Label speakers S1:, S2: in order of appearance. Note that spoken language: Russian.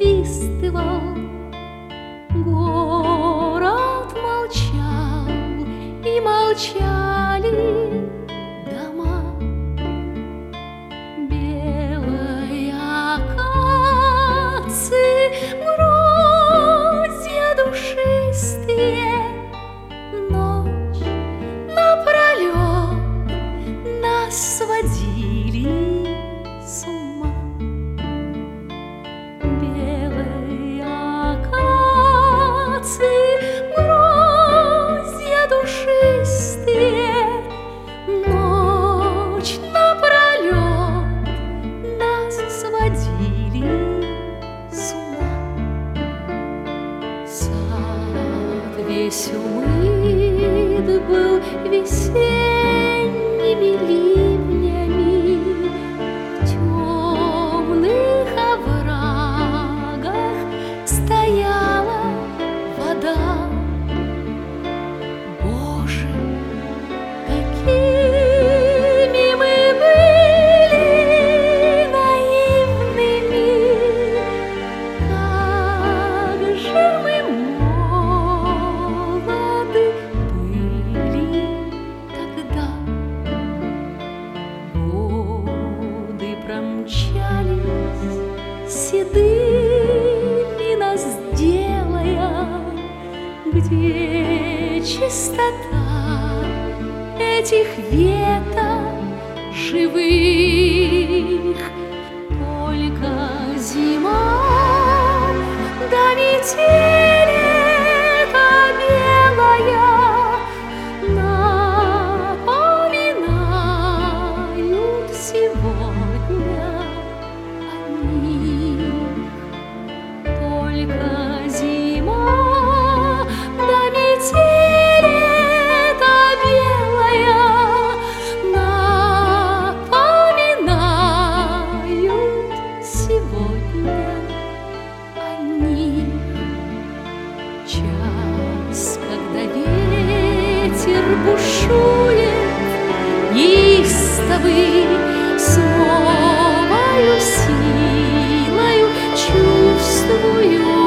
S1: насвистывал, город молчал, и молчали дома. Белые акации, гроздья душистые, ночь напролет нас сводили с ума. Белые акации, гроздья душистые, ночь напролет нас сводили с ума. Сад весь умыт был весенними ливнями, в темных оврагах стояла вода. Боже, какими мы были наивными, как же мы молоды были тогда. Годы промчались седыми нас делая, где чистота этих веток живых? Только зима да метель эта белая напоминают сегодня о них. Только зима да метель эта белая напоминают сегодня о них. Час, когда ветер бушует неистовый, с новою силою чувствую